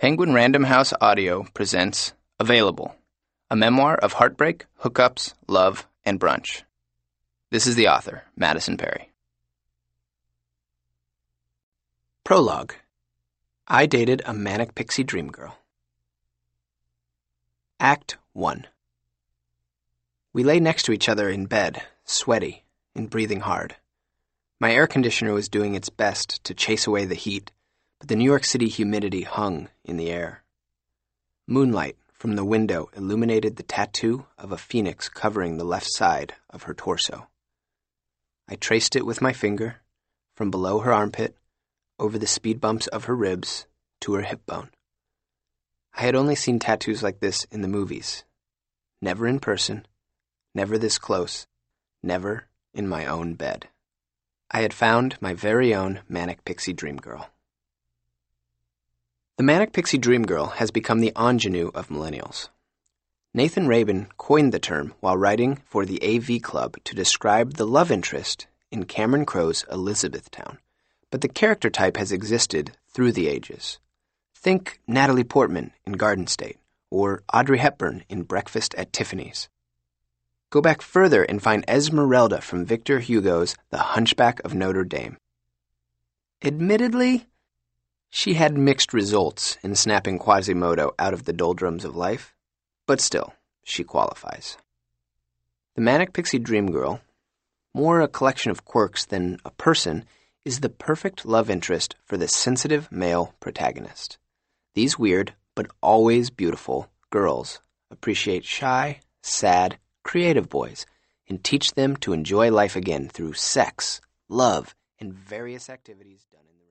Penguin Random House Audio presents Available, a memoir of heartbreak, hookups, love, and brunch. This is the author, Madison Perry. Prologue. I dated a manic pixie dream girl. Act 1. We lay next to each other in bed, sweaty and breathing hard. My air conditioner was doing its best to chase away the heat, but the New York City humidity hung in the air. Moonlight from the window illuminated the tattoo of a phoenix covering the left side of her torso. I traced it with my finger, from below her armpit, over the speed bumps of her ribs, to her hip bone. I had only seen tattoos like this in the movies. Never in person, never this close, never in my own bed. I had found my very own Manic Pixie Dream Girl. The Manic Pixie Dream Girl has become the ingenue of millennials. Nathan Rabin coined the term while writing for the AV Club to describe the love interest in Cameron Crowe's Elizabethtown, but the character type has existed through the ages. Think Natalie Portman in Garden State, or Audrey Hepburn in Breakfast at Tiffany's. Go back further and find Esmeralda from Victor Hugo's The Hunchback of Notre Dame. Admittedly, she had mixed results in snapping Quasimodo out of the doldrums of life, but still, she qualifies. The Manic Pixie Dream Girl, more a collection of quirks than a person, is the perfect love interest for the sensitive male protagonist. These weird, but always beautiful, girls appreciate shy, sad, creative boys and teach them to enjoy life again through sex, love, and various activities done in the room.